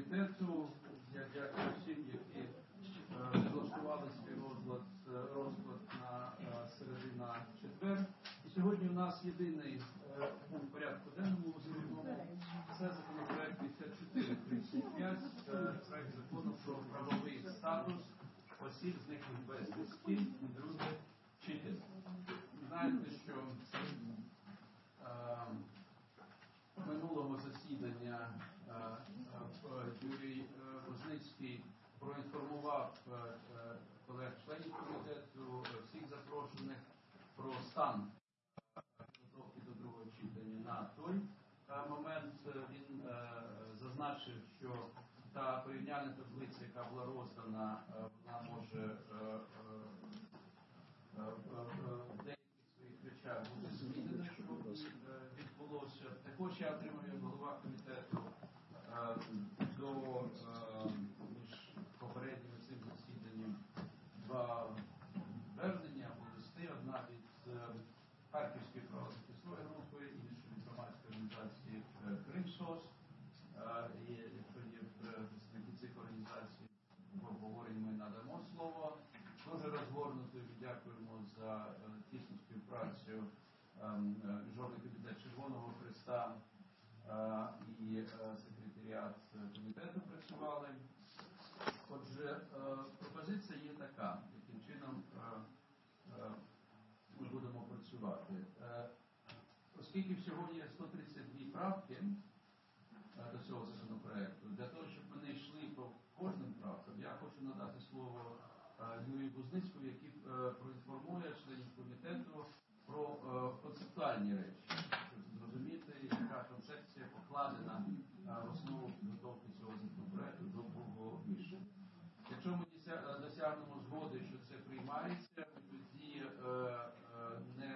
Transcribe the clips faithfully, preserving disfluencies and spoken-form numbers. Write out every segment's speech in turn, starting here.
комітету. Я дякую всім, які влаштували свій розклад, розклад на середина четвер. І сьогодні у нас єдиний пункт порядку денному основному. Це законопроект п'ятдесят чотири тридцять п'ять, проект закону про правовий статус осіб, зниклих безвісти, друге читання. Знаєте, що е, минулого засідання е, Юрій Возницький проінформував колег-членів комітету, всіх запрошених про стан підготовки до другого читання. На той момент він зазначив, що та порівняльна таблиця, яка була роздана, вона може в деяких своїх речах бути змінена, що відбулося. Також я отримав як голова комітету до між попереднім цим засіданням два звернення або листи. Одна від Харківської правозахисної групи, інша від громадської організації «Кримсос». І якщо є представники цих організацій, в обговоренні ми надамо слово. Дуже розгорнуто і дякуємо за тісну співпрацю Міжнародний комітет Червоного Хреста і секретаріат комітету працювали. Отже, пропозиція є така, яким чином ми будемо працювати. Оскільки всього є сто тридцять дві правки до цього законопроекту, для того, щоб ми не йшли по кожним правкам, я хочу надати слово Юрію Возницькому, який проінформує членів комітету про концептуальні речі, щоб зрозуміти, яка концепція покладена в основу підготовки цього законопроекту до другого рішення. Якщо ми досягнемо згоди, що це приймається, ми тоді не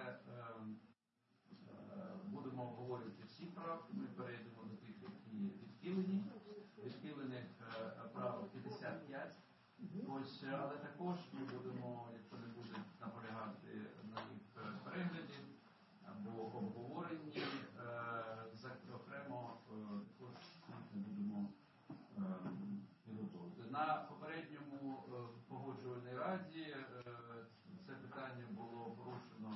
будемо обговорювати всі правки, ми перейдемо до тих, які відхилені. Відхилених правок п'ятдесят п'ять. Ось, але також ми будемо, якщо не буде наполягати на їх перегляді або обговоренні, окремо також ми будемо підготовити. На попередньому погоджувальній раді це питання було порушено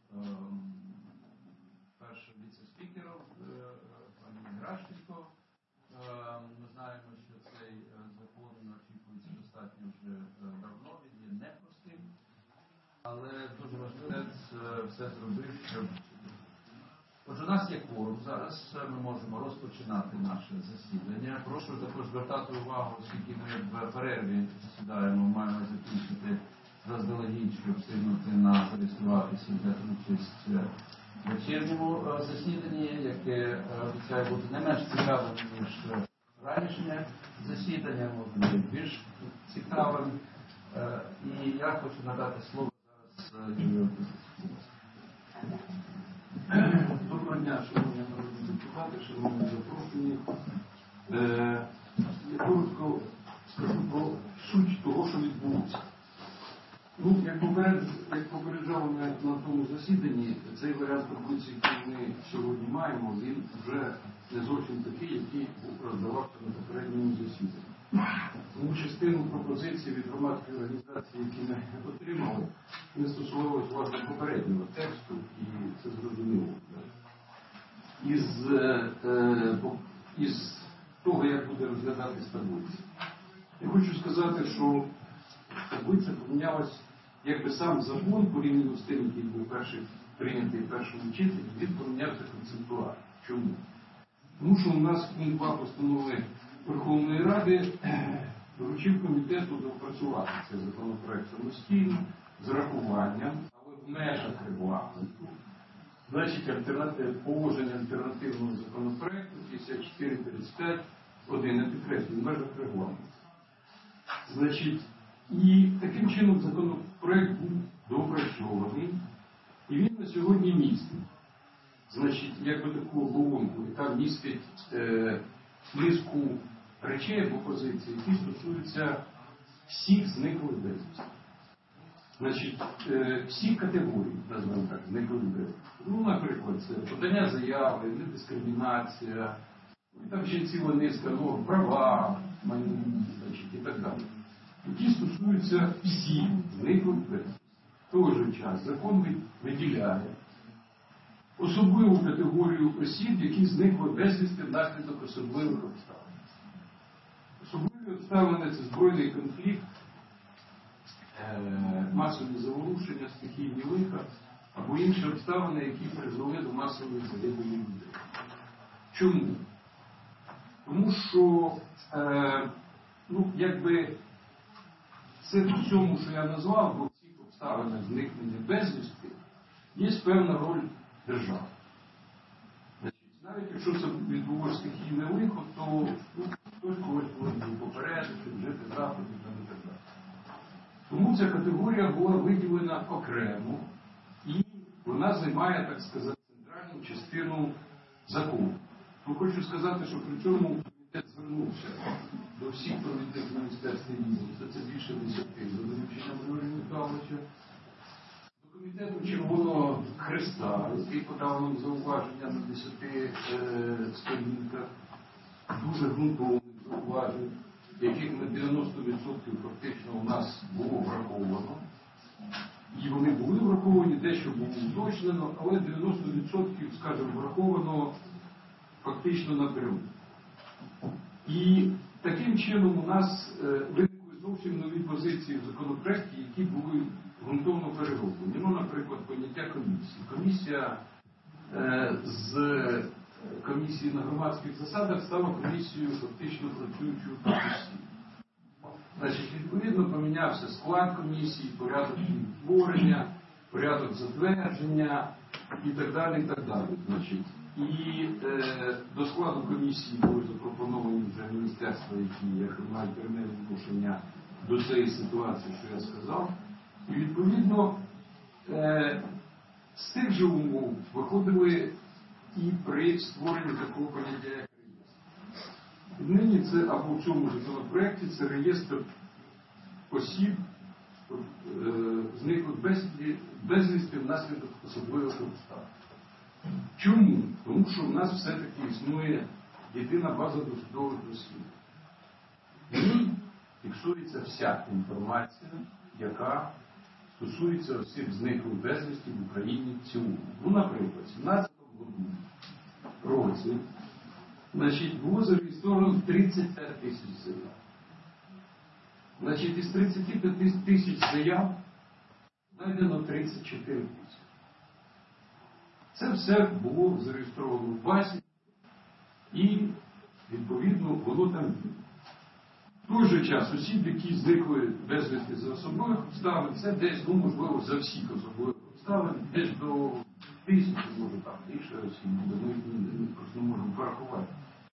першим віце-спікером пані Гращенко. Ми знаємо, що цей закон очікується достатньо вже давно, він є непростим, але дуже важливо все зробив, щоб... Отже, у нас є кворум зараз, ми можемо розпочинати наше засідання. Прошу також звертати увагу, оскільки ми в перерві засідаємо, маємо закінчити заздалегідь, щоб встигнути на зареєструватися для участі в вечірньому засіданні, яке обіцяє бути не менш цікавим, ніж ранішнє засідання, може бути більш цікавим. І я хочу надати слово зараз Юрію Возницькому. Доброго дня, шановні народні депутати, шановні запрошені. Я коротко скажу про суть того, що відбулося. Ну, як, поперед, як попереджали на тому засіданні, цей варіант таблиці, який ми сьогодні маємо, він вже не зовсім такий, який був роздавався на попередньому засіданні. Тому частину пропозицій від громадської організації, які ми отримали, не стосувалося власне попереднього тексту, і це зрозуміло. Із, е, із того, як буде розглядатись таблиця. Я хочу сказати, що таблиця помінялась, якби сам закон, порівняно з тим, який був перший прийнятий в першому читанні, він помінявся концептуально. Чому? Тому що у нас пункт два постанови Верховної Ради доручив комітету доопрацювати цей законопроект самостійно, з рахуванням, але в межах регламенту. Значить, альтернатив, положення альтернативного законопроекту п'ятдесят чотири тридцять п'ять один не підкреслює в межах регламенту. Значить, і таким чином законопроект був доопрацьований, і він на сьогодні містить. Значить, якби таку оболонку, яка містить е, низку речей або позицій, які стосуються всіх зниклих безвісти. Значить, е, всі категорії, назвемо так, зниклих безвісти. Ну, наприклад, це подання заяви, недискримінація, І там ще ціла низка норм, права, майнові, значить, і так далі. Які стосуються всіх зниклих безвісти. В той же час закон виділяє особливу категорію осіб, які зникли безвісти внаслідок особливих обставин. Особливі обставини – це збройний конфлікт, масові заворушення, стихійні лиха або інші обставини, які призвели до масової загибелі людей. Чому? Тому що, е, ну, якби, це в цьому, що я назвав, бо в цих обставинах зникнення безвісти, є певна роль держави. Значить, навіть якщо це відбулося стихійне лихо, то ну, хтось когось повинен попередити, вжити заходів і так далі. Тому ця категорія була виділена окремо, і вона займає, так сказати, центральну частину закону. Ну, хочу сказати, що при цьому комітет звернувся до всіх провідних міністерств і відомств, це більше десяти, за дорученням Григорія Михайловича, до комітету Червоного Хреста, який подав нам зауваження на десяти е, сторінках, дуже ґрунтовних зауважень, яких на дев'яносто відсотків фактично у нас було враховано. І вони були враховані, дещо було уточнено, але дев'яносто відсотків, скажімо, враховано фактично напряму. І таким чином у нас е, виникли зовсім нові позиції в законопроекті, які були ґрунтовно перероблені. Ну, наприклад, поняття комісії. Комісія е, з комісії на громадських засадах стала комісією фактично працюючою професійно. Значить, відповідно, помінявся склад комісії, порядок її створення, порядок затвердження і так далі, і так далі. Значить, і е, до складу комісії були запропоновані вже міністерства, які мають пряме відношення до цієї ситуації, що я сказав. І відповідно е, з тих же умов виходили і при створенні такого поняття, як реєстр. Нині це, або в цьому законопроекті, це реєстр осіб, е, зниклих безвісти внаслідок особливих обставин. Чому? Тому що в нас все-таки існує єдина база досудових розслідувань. В ній фіксується вся інформація, яка стосується осіб зниклих безвісти в Україні в цілому. Ну, наприклад, в сімнадцятому році, значить, було зареєстровано тридцять п'ять тисяч заяв. Значить, із тридцять п'ять тисяч заяв знайдено тридцять чотири тисячі. Це все було зареєстровано в базі і, відповідно, воно там є. В той же час осіб, які зникли безвісти за особливих обставин, це десь, ну, можливо, за всіх особливих обставин, десь до тисячі, може там, більше осіб буде, ми, ми просто не можемо порахувати.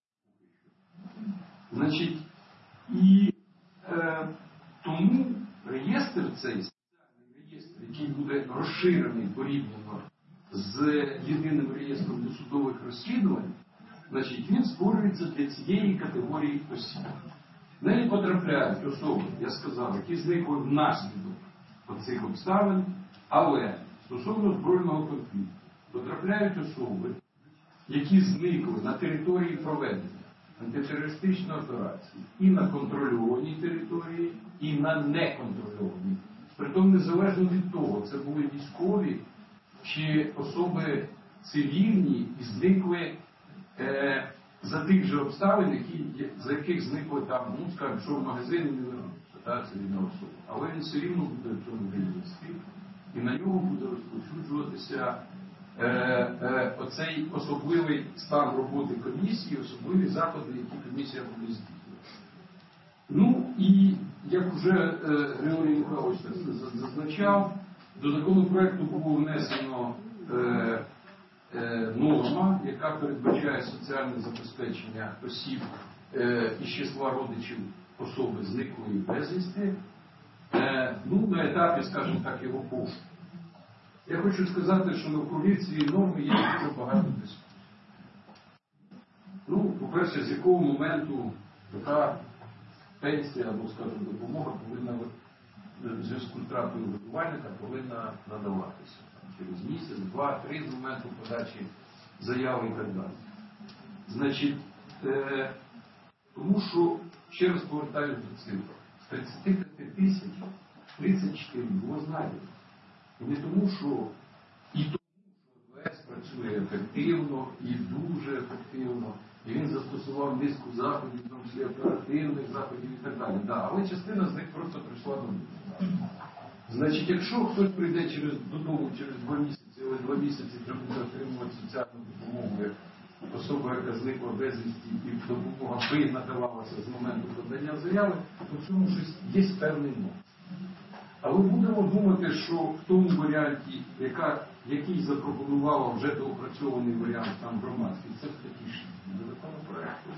Значить, і е, тому реєстр цей, спеціальний реєстр, який буде розширений порівняно з єдиним реєстром досудових розслідувань, значить, він створюється для цієї категорії осіб. В неї потрапляють особи, я сказав, які зникли внаслідок цих обставин, але стосовно збройного конфлікту потрапляють особи, які зникли на території проведення антитерористичної операції і на контрольованій території, і на неконтрольованій. Притом незалежно від того, це були військові чи особи цивільні і зникли е, за тих же обставин, які, за яких зникли там, ну, скажімо, що в магазині не вернувся, це рідна особа. Але він все рівно буде в цьому реєстрі, і на нього буде розповсюджуватися е, е, оцей особливий стан роботи комісії, особливі заходи, які комісія буде здійснювати. Ну і, як вже е, Григорій Михайлович зазначав, до законопроекту було внесено е, е, норма, яка передбачає соціальне забезпечення осіб е, із числа родичів особи зниклої безвісти, е, ну, на етапі, скажімо так, його пошуку. Я хочу сказати, що навколо цієї норми є дуже багато дискусій. Ну, по-перше, з якого моменту така пенсія або, скажімо, допомога повинна в зв'язку з втратою годувальника повинна надаватися. Там, через місяць, два, три з моменту подачі заяви і так далі. Значить, е, тому що, ще раз повертаюся до цифр, з тридцяти п'яти тисяч тридцять чотири було знайдено. І не тому, що і тому, що ВС працює ефективно і дуже ефективно, і він застосував низку заходів, в тому числі оперативних заходів і так далі. Да, але частина з них просто прийшла до них. Значить, якщо хтось прийде через, додому через два місяці, ось два місяці треба буде отримувати соціальну допомогу, як особа, яка зникла безвісті, і допомога би надавалася з моменту подання заяви, то в цьому щось є певний нюанс. Але будемо думати, що в тому варіанті, яка, який запропонувала вже доопрацьований варіант там громадський, це такі ж законопроекту.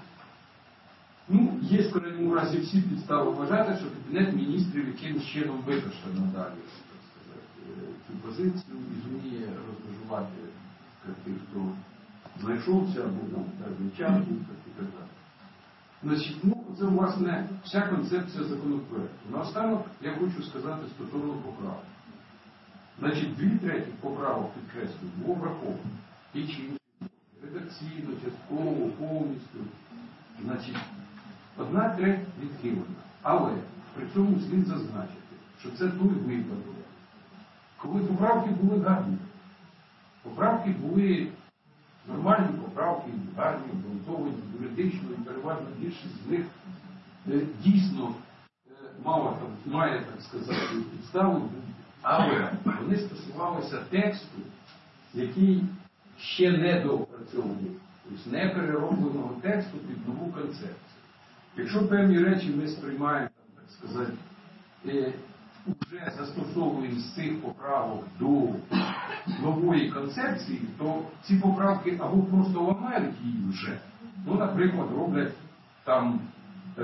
Ну, є в крайньому разі всі підстави вважати, що Кабінет міністрів якимось чином випише надалі, так сказати, цю позицію і зуміє розмежувати тих, хто знайшовся, або там певний час був, і так далі. Значить, ну, це, власне, вся концепція законопроекту. Наостанок я хочу сказати стосовно поправок. Значить, дві треті поправок, підкреслюю, було враховано. І чи редакційно, частково, повністю. Значить, одна треть відхилена. Але при цьому слід зазначити, що це той випадок, коли поправки були гарні. Поправки були нормальні поправки, гарні, обґрунтовані, юридично, і переважно більшість з них е, дійсно е, мала, там, має, так сказати, підстави, але вони стосувалися тексту, який ще не доопрацьований, тобто не переробленого тексту під нову концепцію. Якщо певні речі ми сприймаємо, там, так сказати, е, вже застосовуємо з цих поправок до нової концепції, то ці поправки або просто ламають її вже, ну, наприклад, роблять там е,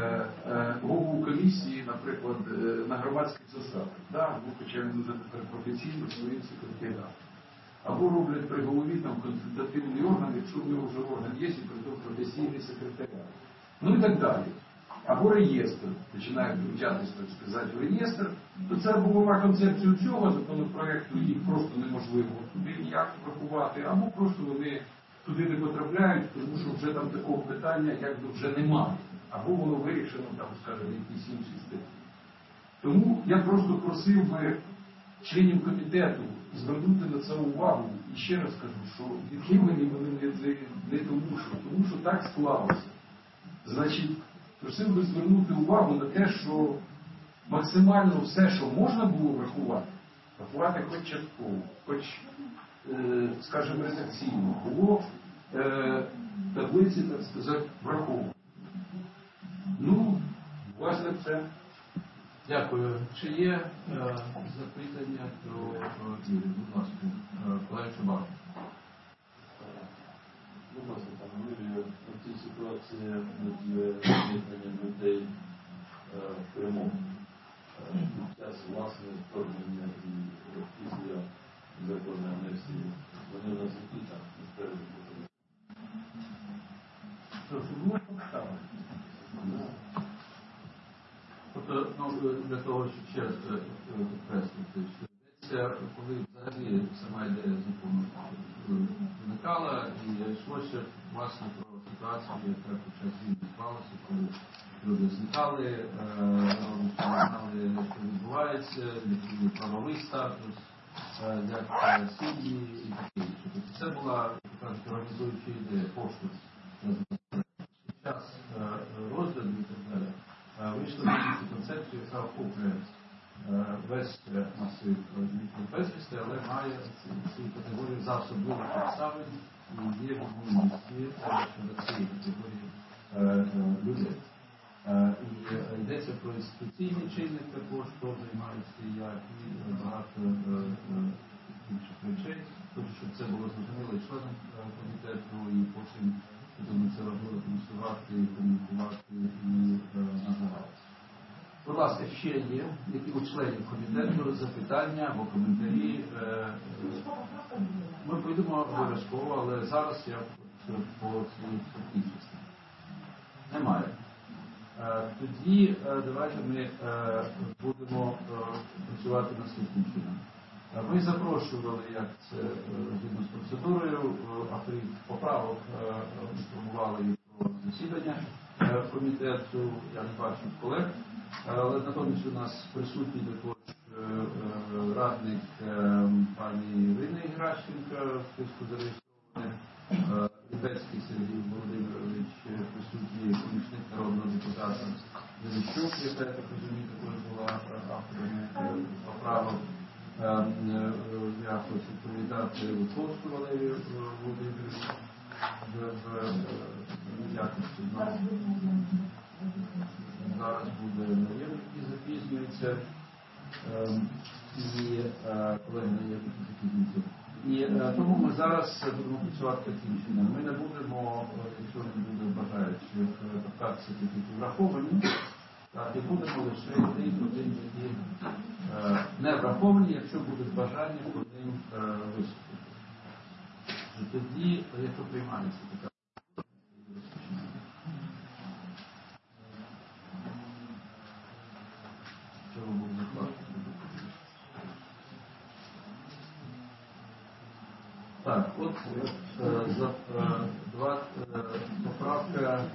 е, голову комісії, наприклад, е, на громадських засадах, да? Ну, хоча він вже тепер професійно своїм секретарем. Або роблять при голові там консультативний орган, якщо в нього вже орган є, і при тому професійний секретаріат. Ну і так далі. Або реєстр, починає включатись, так сказати, в реєстр, то це або була концепція цього законопроекту, їх просто неможливо туди ніяк врахувати, або просто вони туди не потрапляють, тому що вже там такого питання якби вже немає. Або воно вирішено, там, скажімо, якісь інші статті. Тому я просто просив би членів комітету звернути на це увагу. І ще раз кажу, що відхилені вони не, не тому, що, тому що так склалося. Значить, просив би звернути увагу на те, що максимально все, що можна було врахувати, врахувати хоч частково, хоч, е, скажімо, редакційно, було е, таблиці, так сказати, враховано. Ну, власне, це. Дякую. Чи є е, запитання до Юрія? Будь ласка, колеги Чубак. Будь ласка, пане Юрію, в цій ситуації з'єднання людей в Криму під час власне вторгнення і після законної амністії, вони у нас які там насправді були? Що ж, було поставлено? Тобто, ну, для того, щоб ще раз підкреслити, що йдеться, коли взагалі сама ідея закону виникала, і йшлося, власне, про ситуацію, яка під час війни склалася, коли люди зникали, не знали, що відбувається, який правовий статус, як сім'ї і таке інше. Тобто це була, як кажуть, організуюча ідея, поштовх. Під час розгляду і так далі. Вийшли на цю концепцію, яка охоплює весь масив зниклих безвісти, але має цю категорію за особливих обставин і є відмінності щодо цієї категорії людей. І йдеться про інституційний чинник також, хто займається як і багато інших речей. Тобто, щоб це було зрозуміло і членам комітету, і потім тому це важливо коментувати, коментувати і називати. Будь ласка, ще є які у членів комітету запитання або коментарі. Ми пойдемо обов'язково, але зараз я по цій частині. Немає. Тоді давайте ми будемо працювати наступним чином. Ми запрошували, як це згідно з процедурою, авторів поправок інформували про засідання е, комітету, я не бачу колег, але натомість у нас присутній також е, е, радник е, пані Ірини Геращенко в списку зареєстрованих, е, Рибецький Сергій Володимирович, е, присутній помічник народного депутата Величук, яка, я так розумію, також була авторами е, поправок. Е, е, я хочу привітати Луцовську Валерію Володимировичу в, в, в якості знову. Зараз буде наємник, який запізнюється, е, і е, колеги наємники запізнюються. І е, тому ми зараз будемо працювати таким чином. Ми не будемо, якщо не буде бажаючих торкатися тільки враховані, так, і будемо лише йти по тим, які е, не враховані, якщо буде бажання по ним е, виступити. Тоді, якщо приймається така. Чого був заклад? Так, от е, за, е, два, е, поправка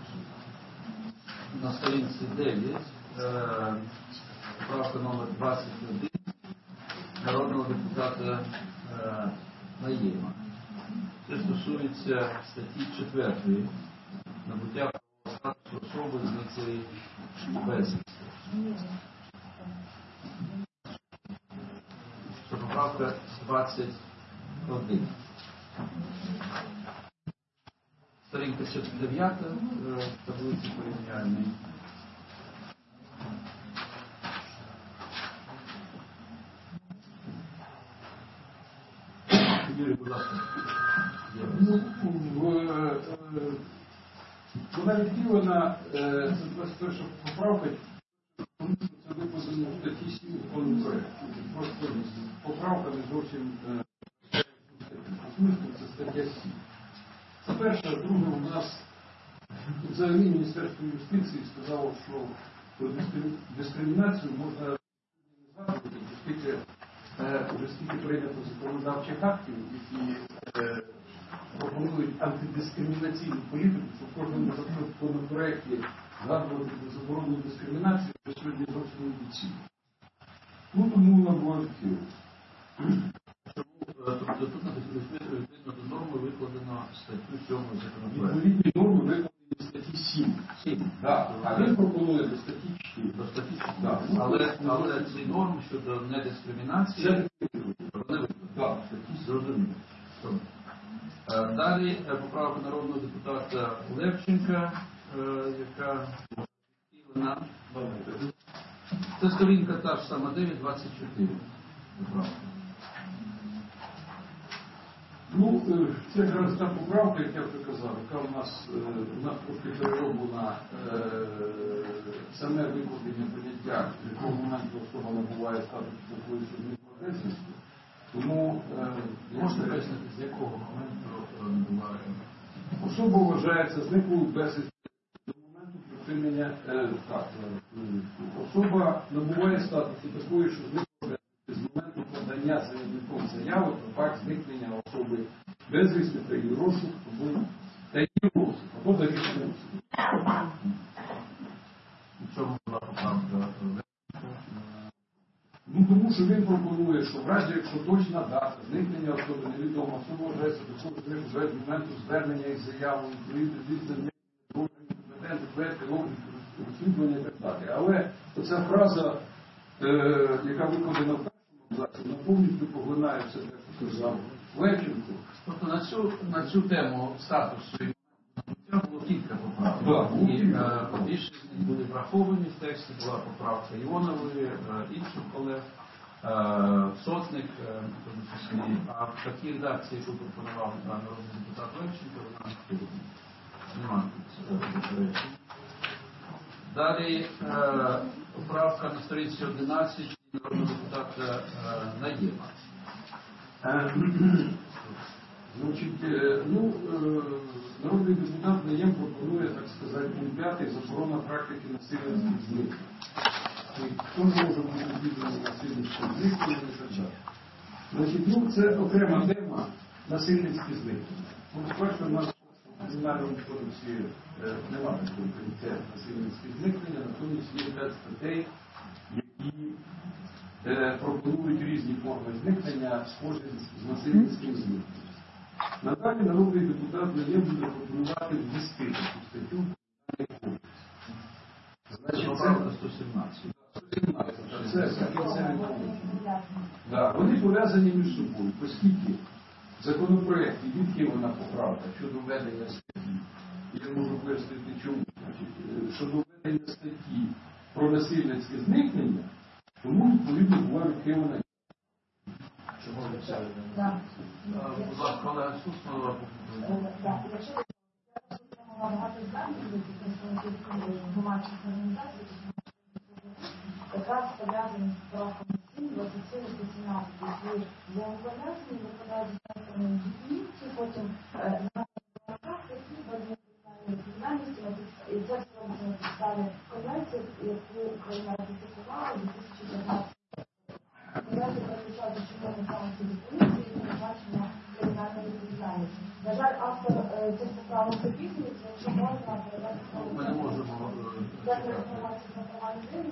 на сторінці дев'ять, е, поправка номер двадцять один народного депутата е, Наєма. Це стосується статті четвертої набуття статусу особи зниклої безвісти. Це поправка двадцять один. Сторінка дев'ята в таблиці порівняльній. Юрій, будь ласка. Вона відхилена, це двадцять перша поправка, це виписано в статті сім законопроекту. Просто поправка не зовсім смислом, це стаття сім. Це перше, друге, у нас взагалі Міністерство юстиції сказало, що про дискримінацію можна не згадувати, оскільки вже скільки прийнято законодавчих актів, які е, пропонують антидискримінаційну політику, що в кожному законопроекті згадувати про заборонну дискримінацію, що сьогодні зовсім не доцільно. Ну, тому вона була відхилена. Тобто тут відповідно до норми викладено статтю сьому законопроекту. Відповідні норми викладені в статті сім. сім. Да. А він пропонує до статті чотири. До статті чотири. Да. Але, але ці норми щодо недискримінації Це вони викладені. Зрозуміло. Далі поправка народного депутата Левченка, яка відхилена. Це сторінка та ж сама дев'ять двадцять чотири. Ну, це якраз та поправка, як я вже казав, яка у нас, у нас трошки перероблена е, саме викладення поняття, в якому моменту особа набуває статус такої, що зникла безвісти. Тому е, можна пояснити, з якого моменту набуває? Особа вважається зниклою безвісти до моменту припинення, е, так, особа набуває статусу такої, що зникла з моменту подання заявником заяви про факт зникнення особи безвісти та її розшук, та її розшук, або за рішенням суду. У чому була поправка? Ну, тому що він пропонує, що в разі, якщо точна дата зникнення особи невідома, особа вважається такою зникнення вже з моменту звернення із заявою, відповідно, зникнення, компетентних, квети, розслідування і так далі. Але оця фраза, е, яка викладена в вона повністю поглинає все те, що сказав Левченко. Тобто на цю, на цю тему статусу набуття було кілька поправок. Да, і е, більше з них були враховані в тексті, була поправка Іонової, е, інших колег, е, Сотник, е, в тому числі, а в такій редакції, яку пропонував народний депутат Левченко, вона відхилена. Немає тут заперечень. Далі е, поправка на сторінці одинадцять народного депутата е, Наєма. Значить, е, ну, е, народний депутат Наєм пропонує, так сказати, пункт п'ятий, заборона практики насильницьких зникнень. Хто може бути відданий насильницьким зникненням і так далі. Значить, ну, це окрема тема насильницькі зникнення. Ну, спершу у нас В Кримінальному кодексі е, немає такого поняття насильницьке зникнення, натомість є п'ять статей, які е, пропонують різні форми зникнення, схожі з насильницьким зникненням. Надалі народний депутат не буде пропонувати ввести таку статтю в Кримінальний кодекс. Значить, це сто сімнадцять. Це, це кінцеві положення. Да, вони пов'язані між собою, оскільки в законопроекті відхилена поправка щодо введення статті, я можу пояснити чому, значить, щодо введення статті про насильницьке зникнення, тому відповідно була відхилена. Чому ви це? Будь ласка, Олега Суснова. Якщо багато зданих представників громадських організацій, якраз пов'язані з правками сім, двадцять сім, вісімнадцять, які взаємопов'язані, викладають змістами дефініції, потім на практиці, ведення кримінальної відповідальності, і це все робиться на підставі конвенції, яку Україна ратифікувала у дві тисячі п'ятнадцятому році. Конвенція передбачає дочинення саме ці дефініції і передбачення кримінальної відповідальності. На жаль, автор цих поправок запізнюється, якщо можна передати слово. Ми не можемо Дякую інформацію про права людини,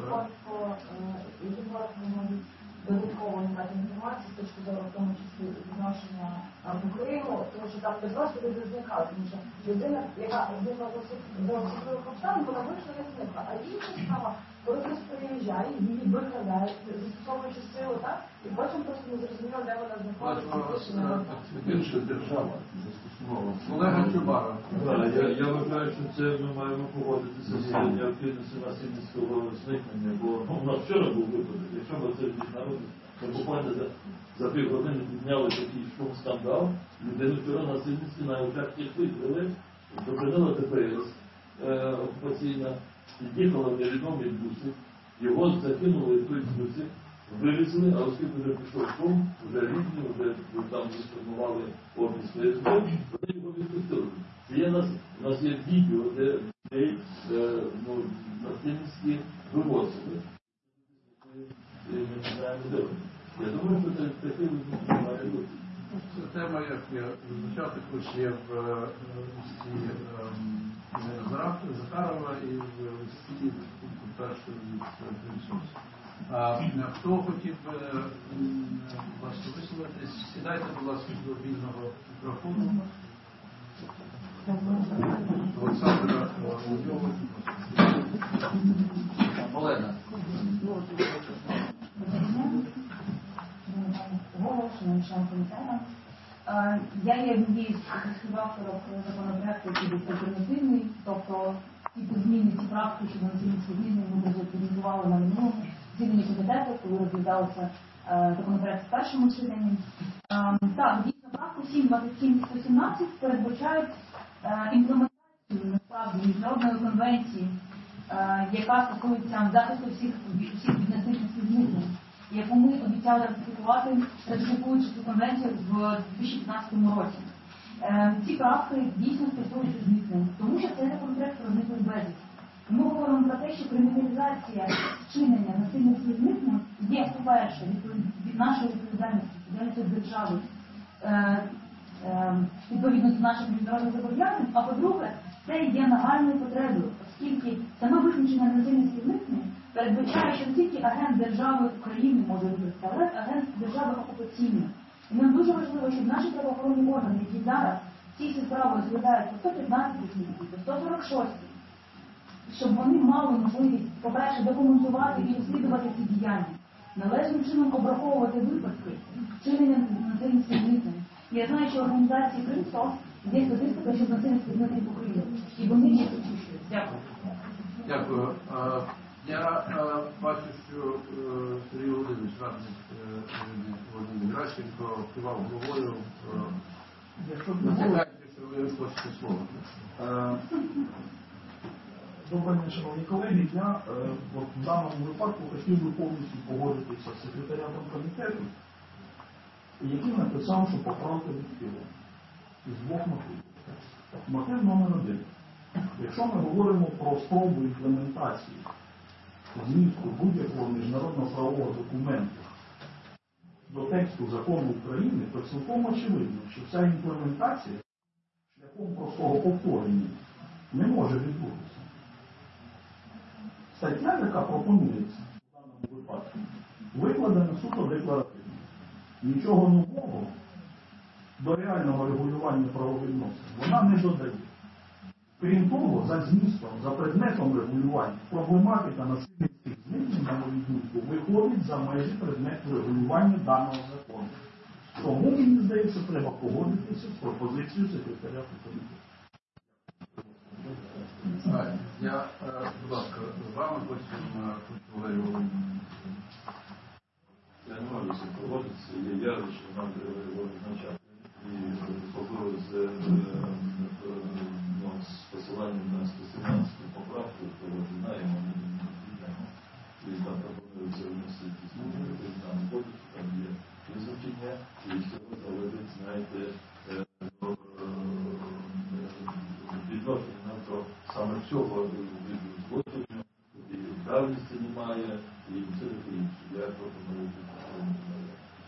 які коротко можуть додатково надати інформацію з точки зору, в тому числі відношення до Криму, тому що там не просто люди зникали, тому що людина, яка зникла до особливих обставин, вона вийшла не зникла. А інша справа, коли хтось приїжджає, її викрадають, застосовуючи силу, так, і потім просто не зрозуміло, де вона знаходиться. Інша держава застосувала. Олега Чубара. Я, я вважаю, що це ми маємо погодитися з необхідністю насильницького зникнення, бо ну, у нас вчора був випадок, якщо ми це міжнародний, ми буквально за, за півгодини підняли такий шум скандал, людину вчора насильницьки на очах тих викрили, зупинила ДПС е, окупаційна, під'їхала в невідомій бусі, його закинули в той бусі, вивезли, а оскільки вже пішов шум, вже рідні, вже там сформували офіс ФСБ, вони його відпустили. Є нас, у нас є відео, де людей е, ну, насильницькі вивозили. І ми не знаємо, де вони. Я думаю, що це таке випадки має бути. Це тема, як я звучав, також є в листі Захарова і в листі пункту першого від Кринсовського. Хто хотів би власне висловитись, сідайте, будь ласка, до вільного мікрофону. Олександра Володьова. Олена. Я є однією з авторів законопроекту, який був альтернативний, тобто ті зміни, ті правки, що на насильницьке зміни ми вже презентували на минулому засіданні комітету, коли розглядалося законопроект в першому читанні. Так, дійсно, правку сім двадцять сім сто сімнадцять передбачають імплементацію, насправді, міжнародної конвенції, яка стосується захисту всіх, всіх від насильницьких змінень, яку ми обіцяли ратифікувати, ратифікуючи цю конвенцію в дві тисячі п'ятнадцятому році. Е, ці правки дійсно стосуються зникнень, тому що це законопроект про зниклих безвісти. Ми говоримо про те, що криміналізація вчинення насильницьких зникнень є, по-перше, від, від нашої відповідальності, відповідальності держави, е, е, відповідно до наших міжнародних зобов'язань, а по-друге, це є нагальною потребою, оскільки саме визначення насильницьких зникнень передбачає, що не тільки агент держави України може робити, але агент держави окупаційної. І нам дуже важливо, щоб наші правоохоронні органи, які зараз ці всі справи розглядають по сто п'ятнадцятій статті, по сто сорок шостій, щоб вони мали можливість, по-перше, документувати і розслідувати ці діяння, належним чином обраховувати випадки вчинення насильницьких зникнень. Я знаю, що організації Кринсов є статистика, що насильницьких зникнень в Україні. І вони їх очищують. Дякую. Дякую. Я е, бачу, що е, Сергій Володимирович, радник Ірини Володимир Гращенко, кивав головою. Натякаєте, що ви хочете слово. Добрий день, шановні колеги. Я е, от, в даному випадку хотів би повністю погодитися з секретаріатом комітету, який написав, що поправка відхилена. Із двох мотивів. Мотив номер один. Якщо ми говоримо про спробу імплементації змісту будь-якого міжнародного правового документу до тексту закону України, то цілком очевидно, що ця імплементація шляхом шляхом простого повторення не може відбутися. Стаття, яка пропонується в даному випадку, викладена суто декларативно. Нічого нового до реального регулювання правовідносин вона не додає. Крім того, за змістом, за предметом регулювання, проблематика насильницьких зникнень, на мою думку, виходить за межі предмету регулювання даного закону. Тому, мені здається, треба погодитися з пропозицією секретаря комітету. Я, будь ласка, з вами потім Валерій Володимирович. Я не можу з цим погодитися, є явище, що нам треба його визначати. І особливо з, ну, з посиланням на сто сімнадцяту поправку, то знаємо, ми не підемо. І там пропонується вносити зміни до Кримінального кодексу, там є визначення, і всього залежить, знаєте, відношення до саме цього виду злочину, і давності немає, і все таке інше. Я пропоную підтримати.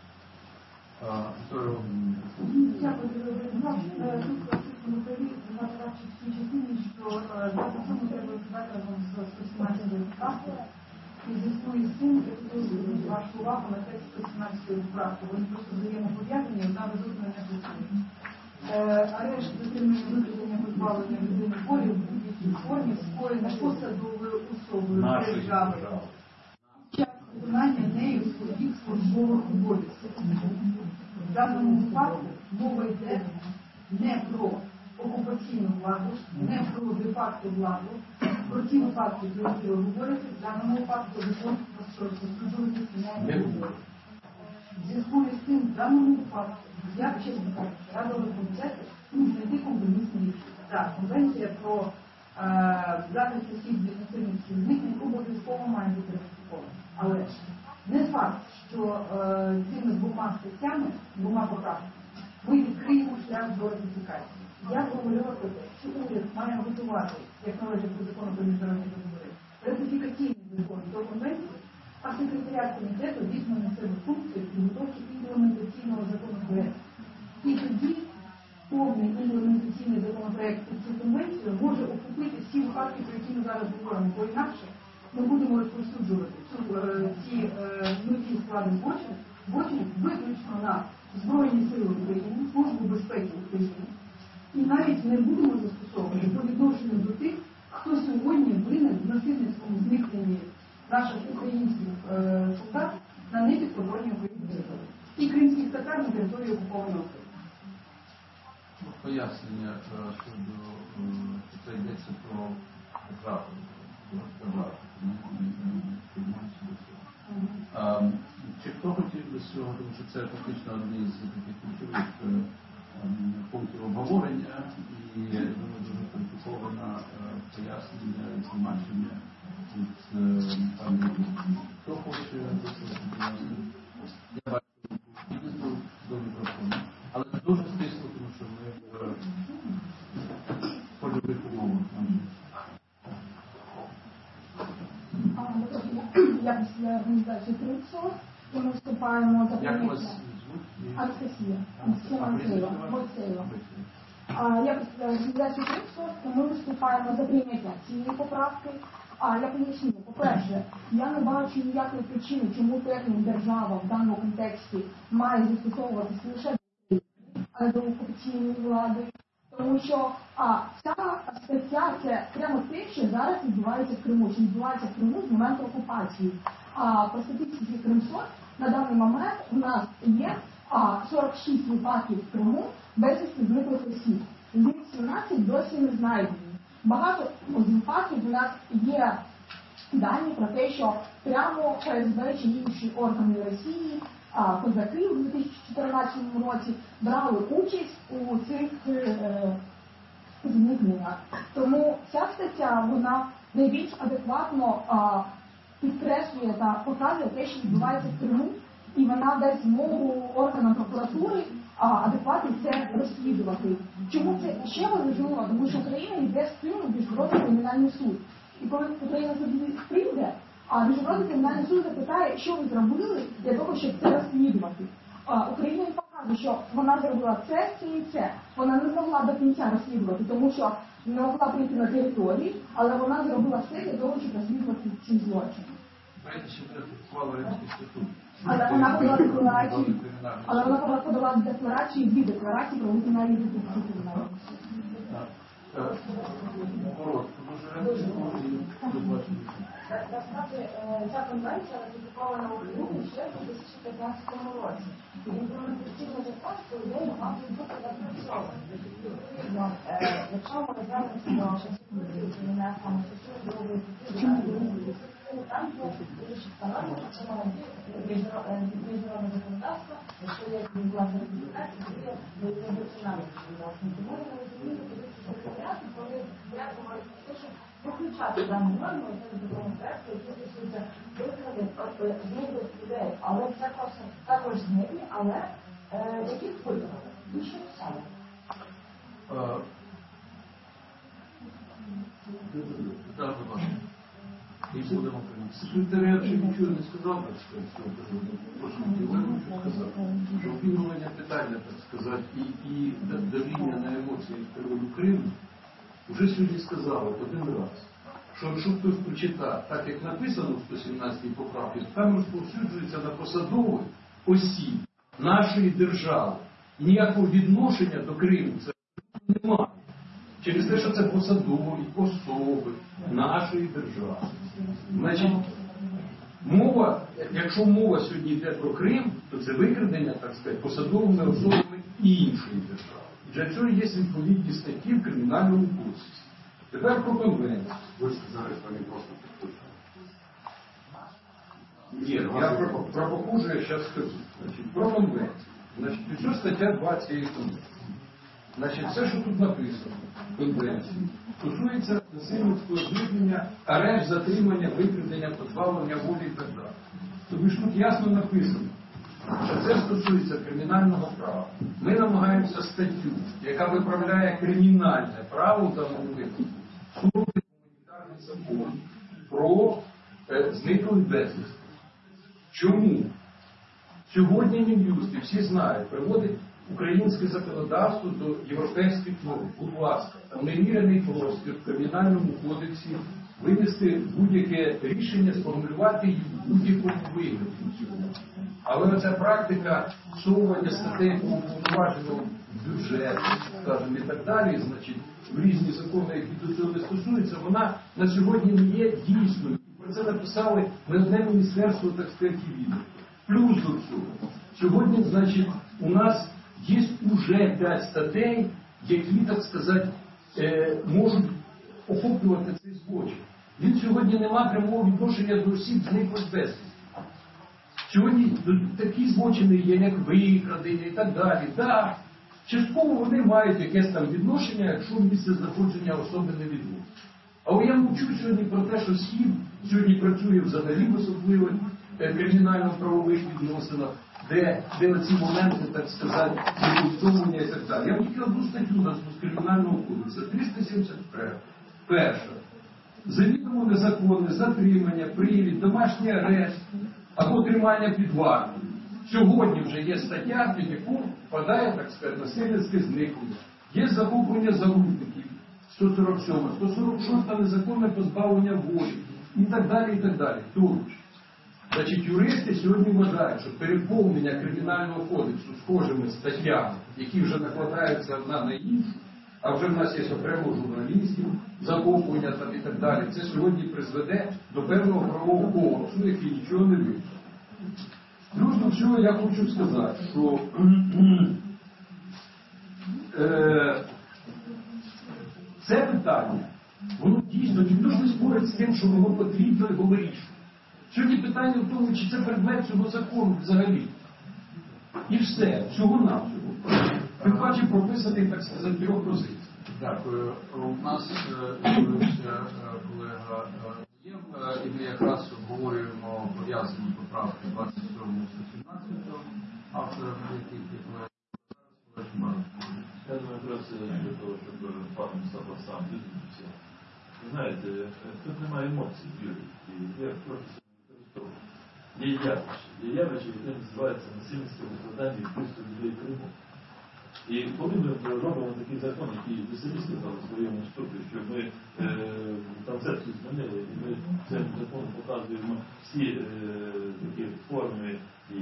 Дякую, коментарі на цій частині, що двадцять сьому треба розглядати разом з сто сімнадцятою поправкою. І в зв'язку із цим я хотів вашу увагу на текст сто сімнадцятої поправки. Вони просто взаємопов'язані, одна безумна не працює. Арешт затримання викрадення позбавлення людини волі в будь-якій формі скоєне посадовою особою держави під час виконання нею своїх службових обов'язків. В даному випадку мова йде не про окупаційну владу, не про де-факто владу, про ті випадки, про які ви говорите, в даному випадку закон про службові кримінальні обов'язки. В зв'язку з цим, в даному випадку, я, чесно кажучи, радила комітету знайти компромісне рішення. Так, конвенція про е, захист осіб від насильницьких зникнень обов'язково має бути ратифікована. Але ж не факт, що е, цими двома статтями, двома поправками, ми відкриємо шлях до ратифікації. Я говорила про те, що уряд має готувати, як належить до закону про міжнародні договори, ратифікаційний закон до конвенції, а секретаріат комітету візьме на себе функцію підготовки імплементаційного законопроекту. І тоді повний імплементаційний законопроект під цю конвенцію може охопити всі випадки, про які ми зараз говоримо, бо інакше ми будемо розповсюджувати ці нові склади злочинів, злочинів виключно на Збройні Сили України, Службу безпеки України, і навіть не будемо застосовувати по відношенню до тих, хто сьогодні винен в насильницькому зникненні наших українських е, солдат на непідконтрольній Україні території. І кримських татар на території окупованої України. Пояснення щодо, що це йдеться про поправку. Чи хто хотів би з цього, тому що це фактично одні з таких ключових пунктів обговорення і думаю, дуже кваліфіковане пояснення і тлумачення від пані. Хто хоче до цього пояснити? Я бачу підійду до мікрофону, але дуже стисло, тому що ми в польових умовах. Я після організації «Тринадцять», і ми вступаємо за Як прийняття. вас звуть? Анастасія. Анастасія Мойсеєва. Я після організації «Тринадцять», і ми вступаємо за прийняття цієї поправки. А я поясню, по-перше, я не бачу ніякої причини, чому термін «держава» в даному контексті має застосовуватися лише до України, а не до окупаційної влади. Тому що а, ця стаття – це прямо те, що зараз відбувається в Криму, що відбувається в Криму з моменту окупації. А по статистиці Кримсоц на даний момент у нас є а, сорок шість випадків в Криму безвісти зниклих осіб. З них сімнадцять досі не знайдені. Багато з випадків у нас є дані про те, що прямо ФСБ чи інші органи Росії, а, козаки у дві тисячі чотирнадцятому році брали участь у цих е, зникненнях. Тому ця стаття, вона найбільш адекватно а, підкреслює та показує те, що відбувається в Криму, і вона дасть змогу органам прокуратури а, адекватно це розслідувати. Чому це ще важливо? Тому що Україна йде з цим в Міжнародний кримінальний суд. І коли Україна туди прийде, а Міжнародний кримінальний суд запитає, що ви зробили для того, щоб це розслідувати. А, Україна і покаже. каже, що вона зробила це, це і це. Вона не змогла до кінця розслідувати, тому що не могла прийти на території, але вона зробила все для того, щоб розслідувати ці злочини. Але вона подала декларацію, але вона подала декларацію, дві декларації про виконання кримінального. Насправді, ця конвенція ратифікована в Україні ще в дві тисячі п'ятнадцятому році. І імплементаційний закон, по ідеї, мав бути запрацьований. Відповідно, якщо ми розглянемося до часів конвенції, мене саме стосує другої статті, там є дуже чітко норма, що міжнародне законодавство, якщо є власна ратифікація, то є національне законодавство. Тому я не розумію позицію секретаріату, коли я говорю про те, що включати дану норму, і це законопроект, який стосується викради зниклих людей. Але це також зниклі, але яких викрали? І що саме? Так, будь ласка. І будемо приймати. Секретаріат ще нічого не сказав, так сказати, прошу сказав, що обігрування питання, так сказати, і, і давління на емоції приводу Криму вже сьогодні сказали один раз, що якщо хтось прочитає, так як написано в сто сімнадцятій поправці, там розповсюджується на посадових осіб нашої держави. Ніякого відношення до Криму це немає. Через те, що це посадові особи нашої держави. Значить, мова, якщо мова сьогодні йде про Крим, то це викрадення, так сказати, посадовими особами іншої держави. Для цього є відповідні статті в Кримінальному кодексі. Тепер про конвенцію. Ви сказали, що вони просто підписали. Ні, я про, про похоже я зараз скажу. Значить, про конвенцію. Значить, ось стаття два цієї конвенції. Значить, все, що тут написано в конвенції, стосується насильницького зникнення, арешт, затримання, викрадення, позбавлення волі і так далі. Тобто ж тут ясно написано, що це стосується кримінального права. Ми намагаємося статтю, яка виправляє кримінальне право в даному випадку, суровий гуманітарний закон про е, зниклих безвісти. Чому? Сьогодні Мін'юст, і всі знають, приводить українське законодавство до європейських норм. Будь ласка, там неміряний простір в Кримінальному кодексі винести будь-яке рішення, сформулювати їх в будь-якому вигляді. Але оця практика всовування статей по уповноваженому бюджету, скажімо, і так далі, значить, в різні закони, які до цього не стосуються, вона на сьогодні не є дійсною. І про це написали не одне міністерство, так сказати, відео. Плюс до цього. Сьогодні, значить, у нас є вже п'ять статей, які, так сказати, е, можуть охоплювати цей злочин. Він сьогодні не має прямого відношення до осіб зниклих безвісти. Сьогодні такі злочини є, як викрадення і так далі. Так, частково вони мають якесь там відношення, якщо місце знаходження особи невідомо. Але я мовчу сьогодні про те, що Схід сьогодні працює взагалі в особливих е, кримінально-правових відносинах, де, де оці моменти, так сказати, використовування і так далі. Я вам тільки одну статтю назву з Кримінального кодексу. триста сімдесят один. Перша. Завідомо незаконне затримання, привід, домашній арешт або тримання під вартою. Сьогодні вже є стаття, під яку впадає, так сказати, насильницьке зникнення. Є захоплення заручників, сто сорок сьома, сто сорок шоста незаконне позбавлення волі і так далі, і так далі. Торуч. Значить, юристи сьогодні вважають, що переповнення Кримінального кодексу схожими статтями, які вже накладаються одна на іншу, а вже в нас є окремо журналістів, захоплення там і так далі, це сьогодні призведе до певного правового колапсу, який нічого не вирішить. Плюс до всього я хочу сказати, що е, це питання, воно дійсно ніхто ж не спорить з тим, що воно потрібно його вирішувати. Сьогодні питання в тому, чи це предмет цього закону взагалі. І все, всього-навсього. Тим паче прописаний, так сказати, трьох позицій. Дякую. У нас з'явився колега Єв, і ми якраз обговорюємо пов'язані поправки двадцять сьомого сто сімнадцятого, автором яких є колега. Я думаю, якраз для того, щоб пан Мустафа сам визначився. Ви знаєте, тут немає емоцій, Юрій, і я просто використовую. є явище, є явище, яке називається насильницьке викрадання і вбивство людей Криму. І коли ми робимо такий закон, який ви самі сказали в своєму вступі, що ми е, концепцію змінили, і ми цим законом показуємо всі е, такі форми і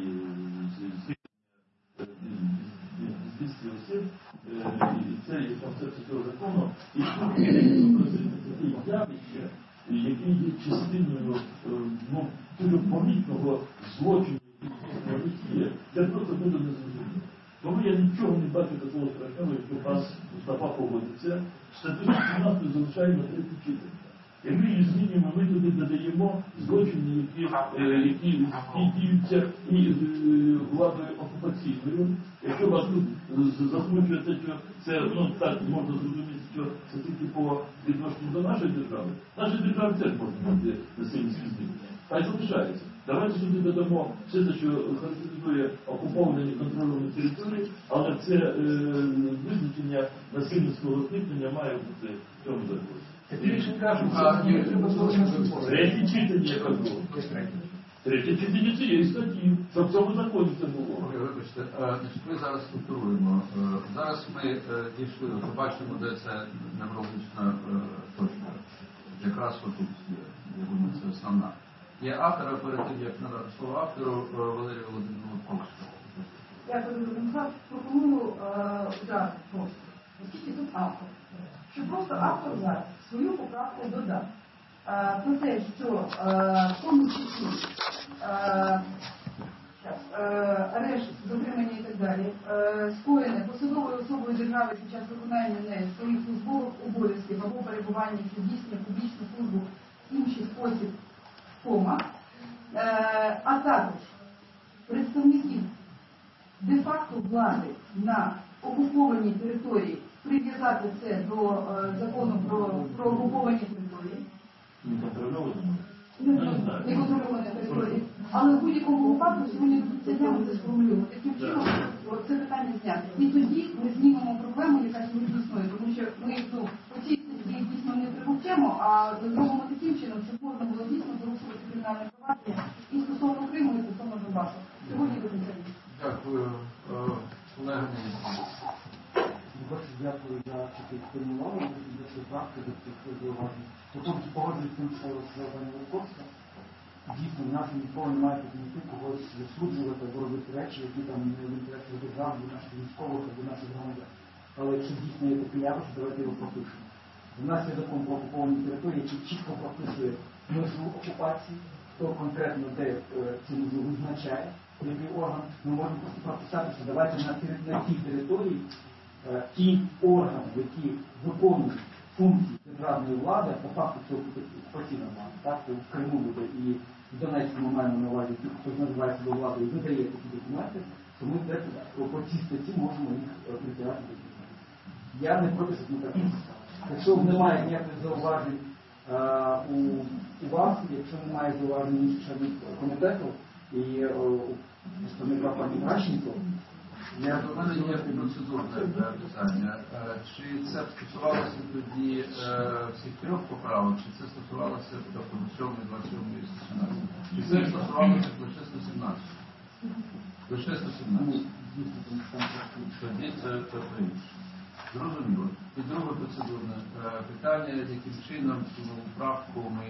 звістки осіб, е, і це є концепція цього закону, і тут є таке явище, яке є частиною е, ну, дуже помітного злочину, який є, це просто буде незрозуміло. Тому я нічого не бачу такого страшного, якщо пан Мустафа погодиться. Статтю сімнадцяту залишаємо три читання. Як ми її змінюємо, ми туди додаємо злочини, які, е, які, які діються і е, владою окупаційною. Якщо вас тут засмучує те, що це, ну так, можна зрозуміти, що це тільки по відношенню до нашої держави. Наша держава теж може бути насильницькі змінення. Хай залишається. Давайте сюди додамо все те, що характеризує окуповані контрольовані території, але це е, визначення насильницького зникнення має бути в цьому законі. Третє читання, я кажу. Третє читання цієї статті, що в цьому законі це було. Вибачте, ми зараз структуруємо. Зараз ми дійшли, побачимо, де це неврологічна точка. Якраз отут є, я думаю, це основна. Є автора, перед тим, як надати слово автору, Валерію Володимировичу Польського. Я пропоную зараз просто, оскільки тут автор, що просто автор зараз свою поправку додав. Про те, що в тому числі арешт, затримання і так далі, скоєне посадовою особою держави під час виконання нею своїх службових обов'язків або перебування, що здійснює публічну службу в інший спосіб, кома, а також представників де-факто влади на окупованій території, прив'язати це до закону про, про окуповані території. Не контрольовані території. Але в будь-якому випадку сьогодні це тема це сформулюємо. Таким чином це питання зняти. І тоді ми знімемо проблему, яка сьогодні існує. Тому що ми ну, по цій статті дійсно не примовчимо, а зробимо таким чином, щоб можна було дійсно порушувати кримінальне провадження і стосовно Криму, і стосовно Донбасу. Сьогодні до кінця. Дякую. Олег Дуже дякую за такі формулювання, за цю практику, за цих зауважень. Потім погоджуюсь з тим, що розказала пані Луковська. Дійсно, в нас ніколи немає підміти когось засуджувати або робити речі, які там не в інтересах держави, або наших військових, або наших громадян. Але якщо дійсно є таке явище, давайте його пропишемо. У нас є закон про окуповані території, який чітко прописує межу окупації, хто конкретно де цю межу визначає, який орган. Ми можемо просто прописати, що давайте на, на тій території ті органи, які виконують функції державної влади, по факту це окупаційна влада, так, в Криму буде і в Донецьку ми маємо на увазі, ті, хто називається до влади і видає такі документи, то ми по цій статті можемо їх притягати до документів. Я не проти, щоб ми так написали. Якщо немає ніяких зауважень у, у вас, якщо немає зауважень інших членів комітету і представника пані Гращенко, Я до мене є процедурне питання. Чи це стосувалося тоді всіх трьох поправок, чи це стосувалося тобто сьомої, двадцять сьомої, сімнадцятої? Чи це стосувалося лише сто сімнадцять? Лише сто сімнадцять. Тоді це інше. Зрозуміло. І друге процедурне питання, яким чином цю правку ми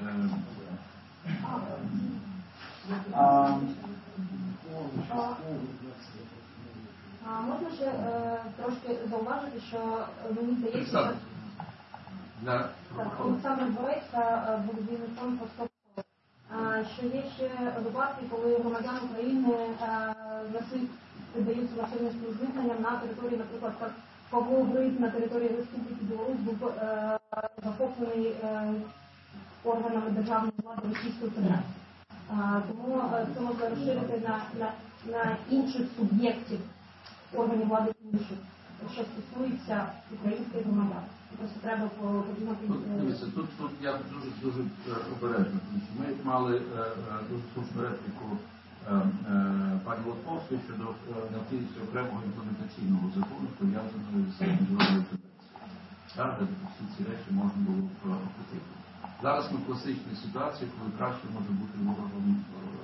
А можна ще е, трошки зауважити, що мені здається, що для Олександр Борецька був дзвінником по Стопу, що є ще випадки, коли громадян України насильно піддаються насильницьким зникненням на території, наприклад, як Павло Гриб на території Республіки Білорусь був е, захоплений е, органами державної влади Російської Федерації. Е, тому е, це можна розширити на, на, на інших суб'єктів органів влади інших, що стосується українських громадян. Просто треба подумати. Дивіться, тут, тут я дуже дуже обережно, тому що ми мали е, дуже слушну репліку е, е, пані Лотковської щодо необхідності окремого імплементаційного закону, пов'язаного з міжнародною конвенцією. Так, де всі ці речі можна було охопити. Зараз ми в класичній ситуації, коли краще може бути ворогом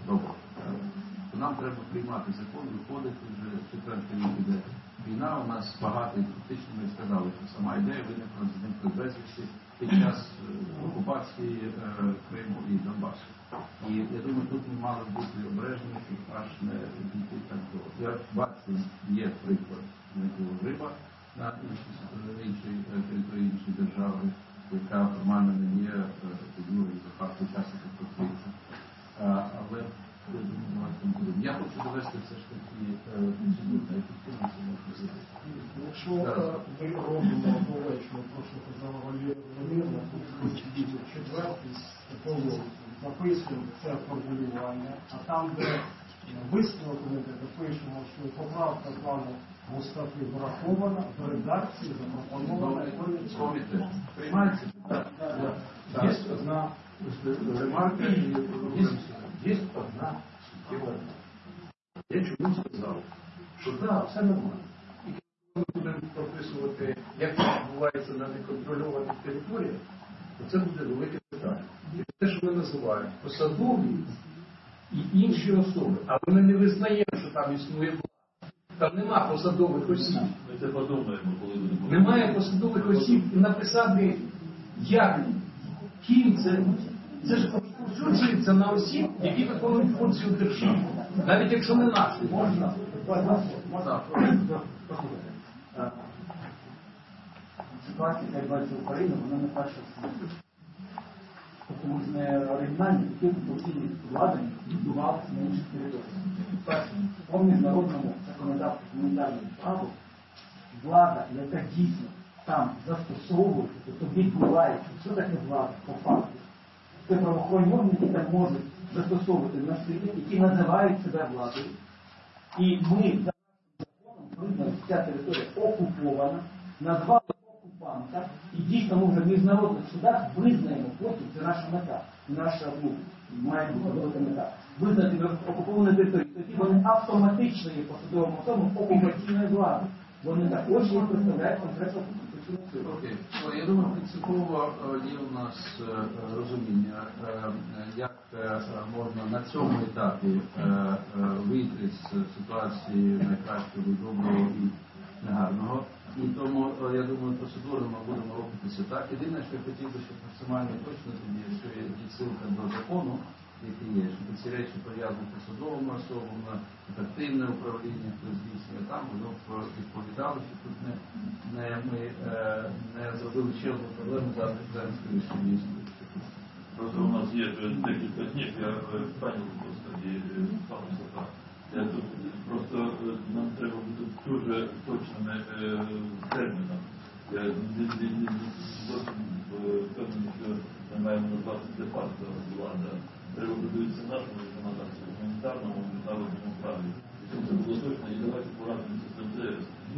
добре, то нам треба приймати закон, виходити вже четвертий рік іде війна, у нас багато, і фактично ми сказали, що сама ідея виникла з зникли безвісти під час окупації е, Криму і Донбасу. І я думаю, тут ми мали бути обережні, щоб аж не дійти так до. Я бачу, є приклад Дмитро Гриба на іншій території іншої держави, яка формально не є фігурою за факту часу конфлікту. Але я хочу довести все ж таки процедурну ефективність цього президента. Якщо ми робимо довечно, то, що казала Валерія Володимирівна, то четвертий такого записуємо це формулювання, а там, де висновок комітету, пишемо, що поправка плану Мустафи врахована в редакції запропонованої комітету. Приймається? Є одна ремарка, є одна суттєва. Я чому сказав, що так, все нормально. І коли ми будемо прописувати, як це відбувається на неконтрольованих територіях, то це буде велике питання. І те, що ми називаємо посадові і інші особи, але ми не визнаємо, що там існує влада. Там нема посадових осіб. Ми це подумаємо, коли будемо. Немає посадових осіб і написати, як, ким це. Це ж розповсюджується на осіб, які виконують функцію держави. Навіть якщо не наші. Можна? Ситуація, яка відбувається в Україні, вона не перша в світі. Тому що не оригінальні, які постійні влади відбувалися на інших територіях. Перше, по міжнародному законодавству гуманітарного праву влада, яка дійсно там застосовується, тобто відбувається, що таке влада по факту? Це правоохоронні органи, які там можуть застосовувати на світі, які називають себе владою. І ми за законом признали, що ця територія окупована, назвали окупанта, і дійсно ми вже в міжнародних судах визнаємо потім, це наша мета, наша, ну, має бути велика мета, визнати окуповану територію. Тоді вони автоматично є посадовим особам окупаційної влади. Вони також їх представляють конкретно окупаційну силу. Окей. Я думаю, принципово є у нас розуміння, як можна на цьому етапі вийти з ситуації найкращого, доброго і негарного. І тому, я думаю, процедурно ми будемо рухатися так. Єдине, що я хотів би, щоб максимально точно тоді, якщо є відсилка до закону, який є, щоб ці речі пов'язані з посадовими особами, ефективне управління, хто здійснює там, воно відповідало, що тут не, не, ми е, не зробили ще одну проблему зараз вирішення існує. Просто у нас є декілька днів, я пані Господі, пане Сафа, я тут просто нам треба бути дуже точними термінами. Я не впевнений, що ми маємо назвати де-факто влада. Треба подивитися нашому законодавству, гуманітарному, міжнародному праві. Щоб це було точно, і давайте порадимося з цим.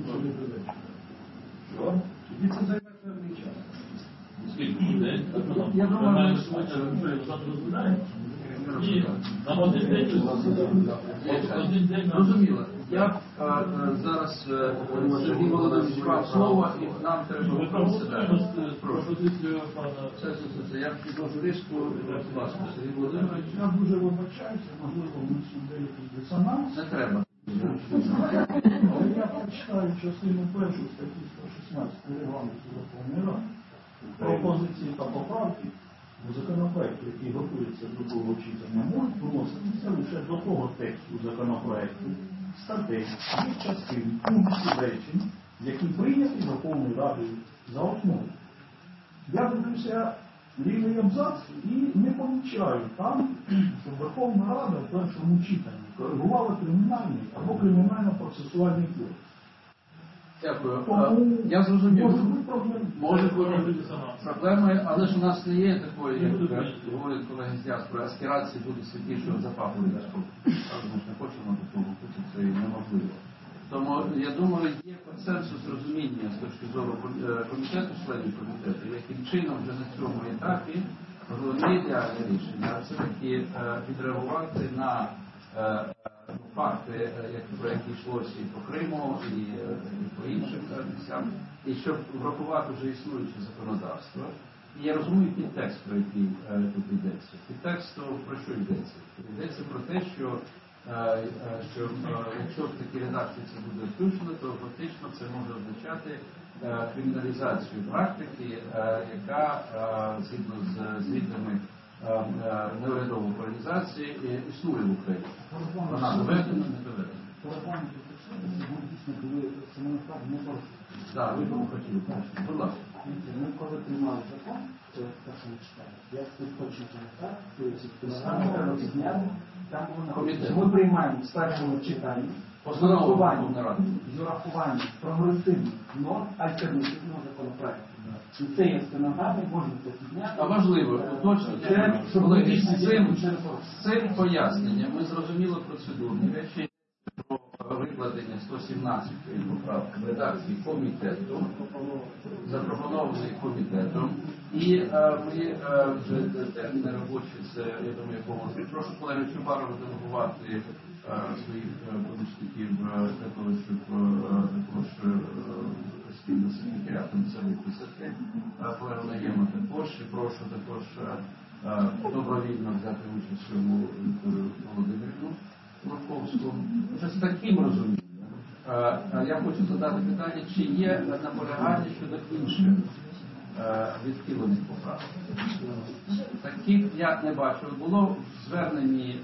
Що? Тоді це займе певний час. Скільки людей? Я думаю, ми ми швидше розглядаємо. Ні, нам один день один день. Розуміло. Я а, а, зараз Сергій Володимирович вам слово, і нам треба виправити. Пропозицію пана. Це, це, це. Я підложу риску, будь ласка, Сергій Володимирович. Я дуже вибачаюся, можливо, ми деякий дисонанс. Не треба. Але я прочитаю частину першу статті сто шістнадцять Регламенту Верховної Ради. Пропозиції та поправки у законопроекті, який готується до другого читання, можуть вноситися лише до того тексту законопроекту, статей, їх частин, пунктів речень, які прийняті Верховною Радою за основу. Я дивлюся лівий абзац і не помічаю там, що Верховна Рада в першому читанні коригувала кримінальний або кримінально-процесуальний кодекс. Дякую. Тому Я зрозумів. може бути проблеми. Може бути проблеми, але ж у нас не є такої, як говорять колеги з діаспори, аспірації бути святішого за папу римського. Ми ж не хочемо до того бути, це неможливо. Тому, я думаю, є консенсус розуміння з точки зору комітету, членів комітету, яким чином вже на цьому етапі, можливо, не ідеальне рішення, а все-таки відреагувати на факти, про які йшлося і по Криму, і, і по іншим місцям, і щоб врахувати вже існуюче законодавство, І я розумію підтекст, про який е, тут йдеться. Підтекст про що йдеться? Йдеться про те, що, е, що е, якщо в такій редакції це буде включено, то фактично це може означати е, криміналізацію практики, е, яка е, згідно з звітами е, е, неурядової організації е, існує в Україні. Вона доведена, не доведена. Так, ви б хотіли, будь ласка. Ми коли приймали закон, це в першому читанні, я тут точно пам'ятаю, то є там було написано, ми приймаємо в першому читанні з урахуванням, з урахуванням прогресивних норм альтернативного законопроекту. І це є стенограмі, можна це підняти. А важливо, уточнити, колеги, з цим, з цим поясненням ми зрозуміли процедурні речі про викладення сто сімнадцятої поправки в редакції комітету, запропонованої комітетом. І е, ми е, вже терміни робочі, це, я думаю, якому. Прошу колеги Чубарова делегувати е, своїх помічників для того, щоб е, також е, спільно з секретаріатом це виписати. Колегу Наєма також, і прошу також е, добровільно взяти участь в цьому Вікторію Володимирівну Луковську. Вже з таким розумінням. Я хочу задати питання, чи є наполягання щодо інших відхилених поправок. Таких я не бачив. Було в зверненні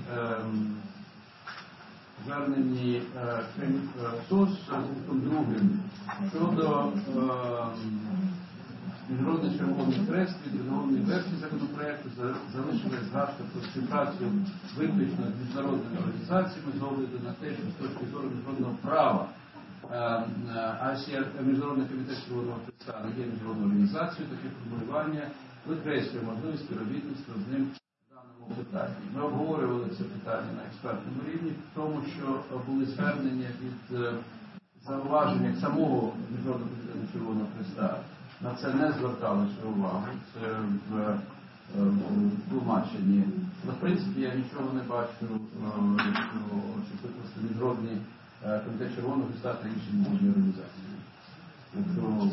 зверненні СОС з другим щодо Міжнародний червоний хрест від відновленої версії законопроекту залишили згадку про співпрацю виключно з міжнародними організаціями з огляду на те, що з точки зору міжнародного права Міжнародний комітет Червоного Хреста не є міжнародною організацією, таке формулювання викреслює можливість співробітництва з ним в даному питанні. Ми обговорювали це питання на експертному рівні, в тому, що були звернення від зауваження самого Міжнародного комітету Червоного Хреста. На це не зверталося увагу, це в, в тлумаченні. В принципі, я нічого не бачу, що просто Міжнародний комітет Червоного Хреста та інші міжнародні організації. Тобто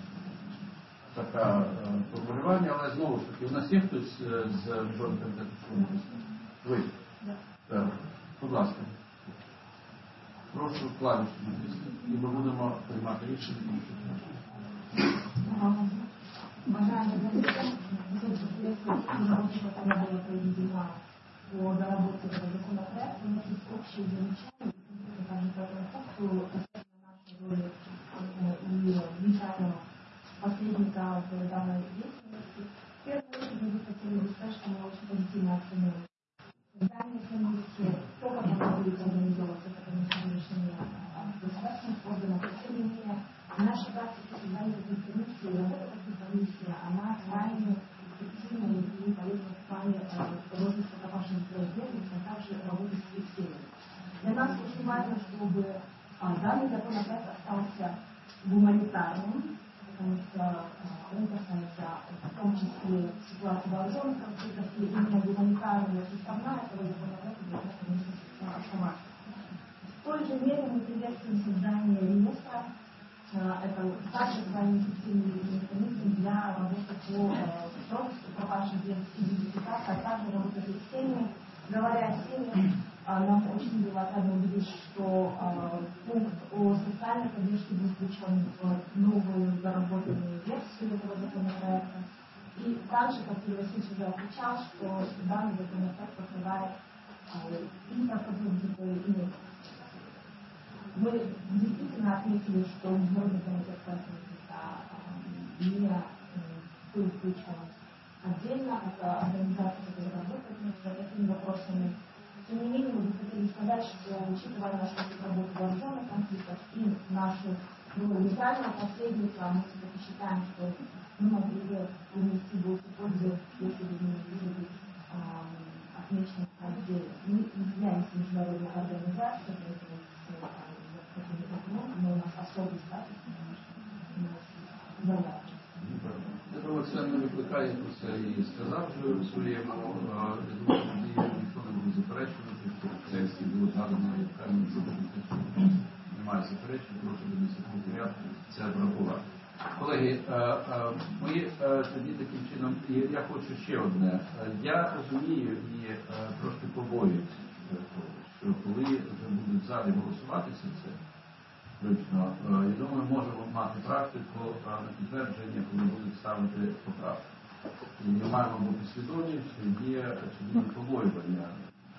таке формулювання, але знову ж таки, у нас є хтось з Міжнародного комітету Червоного Хреста? Ви? Так. Будь ласка. Прошу клавішу натиснути, і ми будемо приймати рішення. Уважаемые друзья, работа, которая была проведена по доработке этого законопроекта, у нас есть общие замечания, также по этому пункту, касательно нашей роли и влияния посредника в данной деятельности. В первую очередь мы бы хотели бы сказать, что мы очень позитивно оцениваем создание комиссии, то, как она будет организовываться, это, конечно, решение государственных органов. Тем не менее, наша практика создания таких комиссий, работа таких комиссий, она крайне эффективна и полезна в плане розыска пропавших бездельников, а также работы с фиксированием. Для нас очень важно, чтобы данный законопроект остался гуманитарным, потому что он касается в том числе ситуации вооруженных конфликтов, и именно гуманитарная составная этого законопроекта для нас, конечно, оставаться. В той же мере мы приветствуем создание реестра. Это также крайне эффективный механизм для работы по розыску пропавших идентификации, а также работы с семьями. Говоря о семьях, нам очень было отрадно увидеть, что пункт о социальной поддержке был включен в новую доработанную версию этого законопроекта. И также, как Юрий Васильевич уже отвечал, что данный законопроект покрывает инфраструктуру и мы действительно отметили, что Международный комитет не был включен отдельно, это организация, которая работает над этими вопросами. Тем не менее, мы бы хотели сказать, что учитывая нашу работу вооруженных конфликтов и нашу роль нейтрального посредника, мы все-таки считаем, что мы могли бы принести больше пользы, если бы мы были бы отмечены в отделе. Мы являемся международной организацией, поэтому но у нас особый статус, у нас заявки. Я думаю, це не викликає про це і сказав вже своєму, я думаю, що ніхто не буде заперечувати, що в тексті було згадано, як певно, що немає заперечень, прошу до секретаріату це врахувати. Колеги, ми тоді таким чином, і я хочу ще одне. Я розумію і трошки побоююся, що коли вже будуть в залі голосуватися це, точно, я думаю, можемо мати практику на підтвердження, коли будуть ставити поправки. І ми маємо бути свідомі, що є очевидні побоювання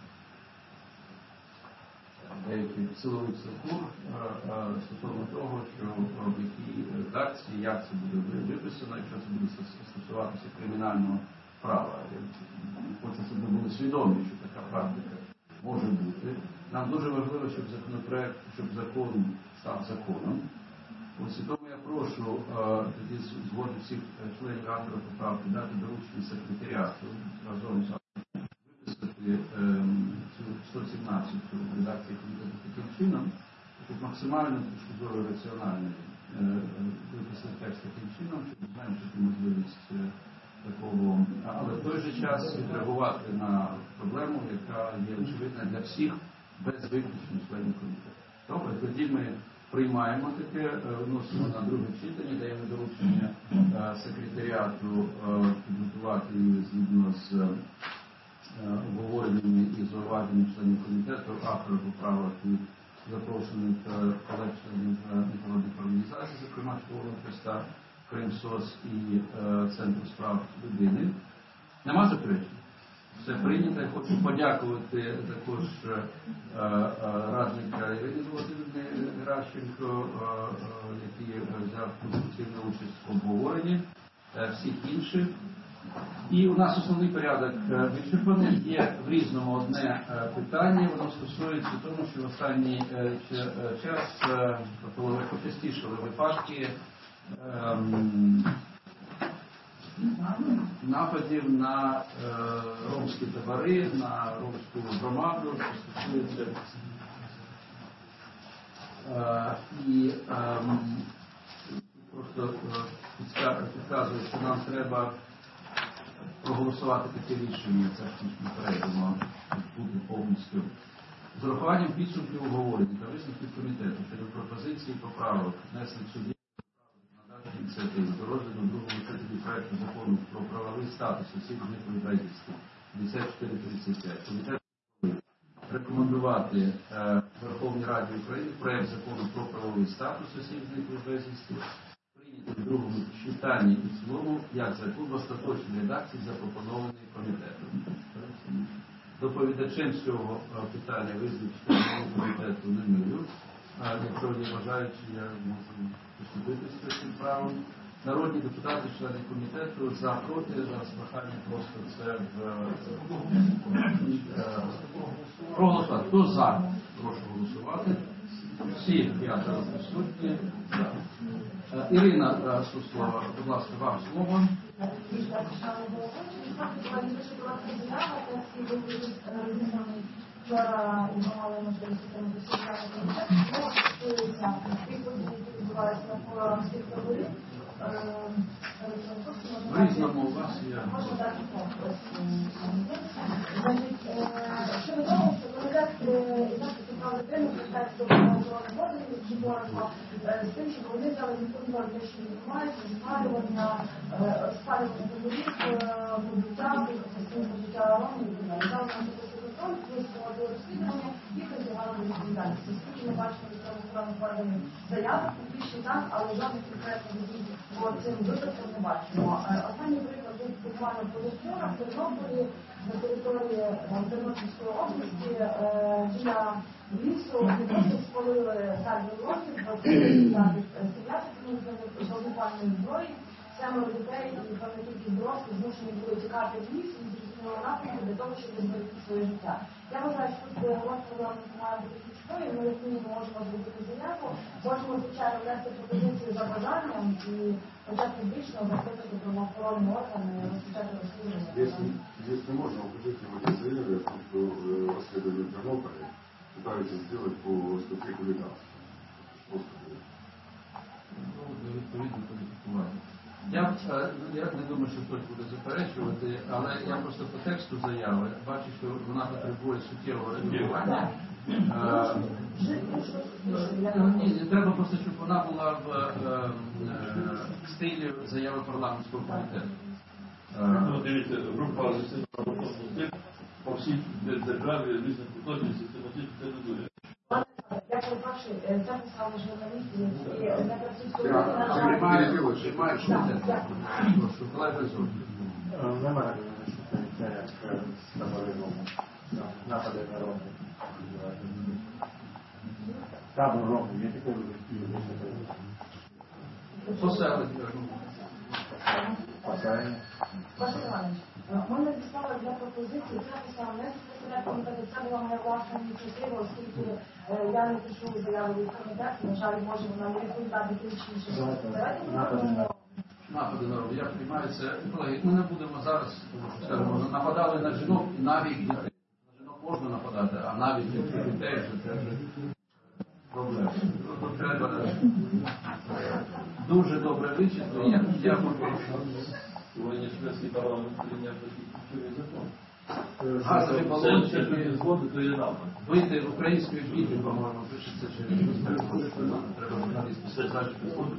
деяких силових структур стосовно того, що в якій редакції, як це буде виписано, якщо це буде стосуватися кримінального права. Я хочу, щоб ми були свідомі, що така практика може бути. Нам дуже важливо, щоб законопроект, щоб закон став законом. Ось і тому я прошу тоді згоду всіх членів автора поправки дати доручення секретаріату разом з виписати цю сто сімнадцяту редакцію комітету таким чином, щоб максимально точки зору раціонально виписати текст таким чином, щоб зменшити можливість такого, але в той же час відреагувати на проблему, яка є очевидна для всіх, без виключення членів комітету. Добре, тоді ми приймаємо таке, вносимо на друге читання, даємо доручення секретаріату підготувати згідно з обговореннями і зауваженнями членів комітету, авторів поправок і запрошених колег членів міжнародних організацій, зокрема Червоного Хреста, Кримсос і Центру справ людини. Нема заперечень? Все прийнято. Я хочу подякувати також радника Ірини Володимирівни Геращенко, який взяв конструктивну участь в обговоренні, всіх інших. І у нас основний порядок відчерпаний. Є в різному одне питання, воно стосується того, що в останній час почастішали випадки нападів на е, ромські табори, на ромську громаду, що стосується е, і е, просто е, підказує, що нам треба проголосувати таке рішення, це ж ми перейдемо бути повністю. З урахуванням підсумків обговорення та висновків комітету щодо пропозиції поправок внесених судді ініціативи до розгляду другого читання проекту закону про правовий статус осіб зниклих безвісти п'ятдесят чотири тридцять п'ять. Комітет рекомендувати е, Верховній Раді України проект закону про правовий статус осіб зниклих безвісти прийняти в другому читанні і в цілому як закон в остаточній редакції, запропонований комітетом. Доповідачем з цього питання визначити комітету Немирю. Якщо не бажаючи, я можу поступити з цим правом. Народні депутати, члени комітету, за, проти, зараз прохання просто це в проголосувати. Хто за? Прошу голосувати. Всі п'ятеро присутні. Ірина Суслова, будь ласка, вам слово. Вчора мали можливість отримати соціальний комітет, що стосується тих подій, які відбуваються навколо ромських таборів. В різному у вас є. Можна так і Значить, що відомо, що комітет і захисту прав людини звертається до правоохоронних органів Житомирського з тим, щоб вони взяли відповідальність за те, що відбувається, спалювання, спалювання таборів, побуття, побуття ромів і так далі. Висновку розслідування і притягали до відповідальності. Оскільки ми бачимо від правоохоронних органів заяви, публічні так, але жодних конкретних дій по цим випадкам не бачимо. Останній приклад був буквально позавчора в Тернополі, на території Тернопільської області, біля лісу, не просто спалили сальні років, двадцять стріляти з вогнепальної зброї, семеро дітей і певна кількість дорослих змушені були тікати в ліс і зрозуміло напрямку для того, щоб зберегти своє життя. Я вважаю, що тут розповідь має бути ключовою, ми як мінімум можемо зробити заяву, можемо, звичайно, внести пропозицію за бажанням і хоча б публічно закликати правоохоронні органи розпочати розслідування. Если можно, укажите в этой заяве, что расследование в Тернополе пытаются сделать по статье хулиганства. Відповідно кваліфікувати. Я, е, я не думаю, що хтось буде заперечувати, але я просто по тексту заяви бачу, що вона потребує суттєвого регулювання. Е, ні, треба просто, щоб вона була в е, е, стилі заяви парламентського комітету. Ну, дивіться, група засідання по всій державі різних куточків систематично це не дуже. Я перепрошую, це писали журналісти, які не працюють сьогодні, Я на жаль. приймаю, приймаю, що Так, дякую. Прошу, колега Зуб. Немає, що це як з таборизмом, напади на роботу. Табор року, є таке розумію. Поселення. Поселення. Василь Іванович, ми надіслали для пропозиції, це писав не секретаря комітету, це була моя власна ініціатива, оскільки е, я не пишу заяву від комітету, на жаль, може вона не відповідати точніше. Давайте ми робимо. Напади на роботу. Я приймаю це. Колеги, ми не будемо зараз, скажімо, нападали на жінок і навіть дітей. На жінок можна нападати, а навіть дітей вже це вже проблема. Тут треба дуже добре вичислити. Я, я попрошу. Сьогодні шведський парламент прийняв такий ключовий закон. Газові Все, балончики що не згоди, то є напад. вийти українською квітою, по-моєму, пишеться через треба журналістів спеціальні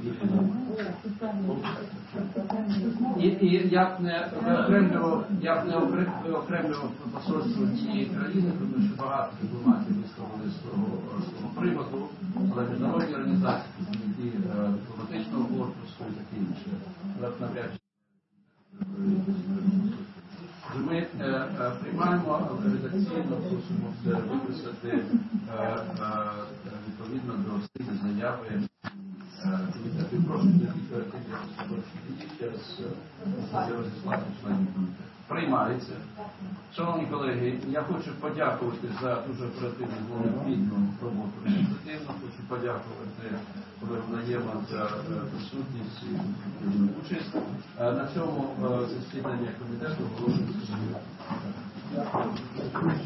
і, і я б не окремлював, я б не окремлював посольство цієї країни, тому що багато дипломатів висловили з того, з того приводу, але міжнародні організації, які дипломатичного корпусу і таке інше, але навряд чи ми е, е, приймаємо редакційно, просимо це виписати е, е, відповідно до стилю заяви комітету. Прошу через розіслати членів комітету. Приймається. Шановні колеги, я хочу подякувати за дуже оперативну і необхідну роботу результативно. Хочу подякувати колегу Наєма за присутність і участь. На цьому засідання комітету оголошується.